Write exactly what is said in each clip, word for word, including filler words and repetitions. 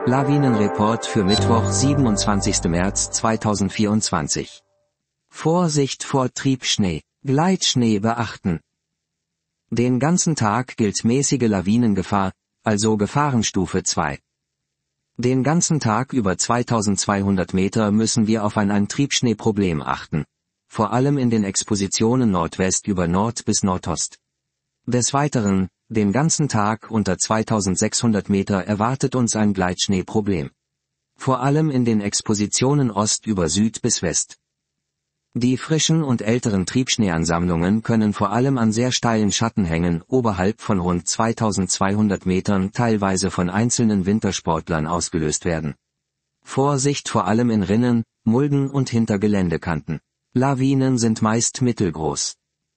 Lawinenreport für Mittwoch, siebenundzwanzigsten März zweitausendvierundzwanzig. Vorsicht vor Triebschnee, Gleitschnee beachten. Den ganzen Tag gilt mäßige Lawinengefahr, also Gefahrenstufe zwei. Den ganzen Tag über zweitausendzweihundert Meter müssen wir auf ein, ein Triebschneeproblem achten. Vor allem in den Expositionen Nordwest über Nord bis Nordost. Des Weiteren, den ganzen Tag unter zweitausendsechshundert Meter erwartet uns ein Gleitschneeproblem. Vor allem in den Expositionen Ost über Süd bis West. Die frischen und älteren Triebschneeansammlungen können vor allem an sehr steilen Schattenhängen oberhalb von rund zweitausendzweihundert Metern teilweise von einzelnen Wintersportlern ausgelöst werden. Vorsicht vor allem in Rinnen, Mulden und hinter Geländekanten. Lawinen sind meist mittelgroß.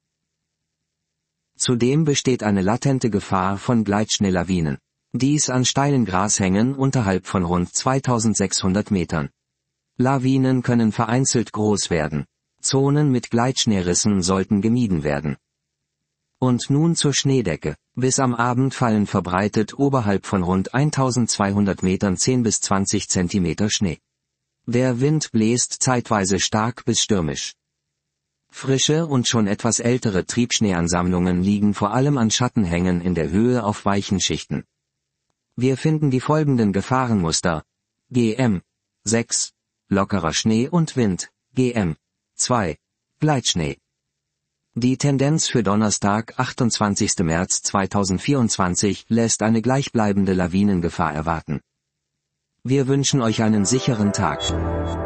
Zudem besteht eine latente Gefahr von Gleitschneelawinen. Dies an steilen Grashängen unterhalb von rund zweitausendsechshundert Metern. Lawinen können vereinzelt groß werden. Zonen mit Gleitschneerissen sollten gemieden werden. Und nun zur Schneedecke. Bis am Abend fallen verbreitet oberhalb von rund eintausendzweihundert Metern zehn bis zwanzig Zentimeter Schnee. Der Wind bläst zeitweise stark bis stürmisch. Frische und schon etwas ältere Triebschneeansammlungen liegen vor allem an Schattenhängen in der Höhe auf weichen Schichten. Wir finden die folgenden Gefahrenmuster: G M sechs, lockerer Schnee und Wind, G M zwei, Gleitschnee. Die Tendenz für Donnerstag, achtundzwanzigsten März zweitausendvierundzwanzig, lässt eine gleichbleibende Lawinengefahr erwarten. Wir wünschen euch einen sicheren Tag.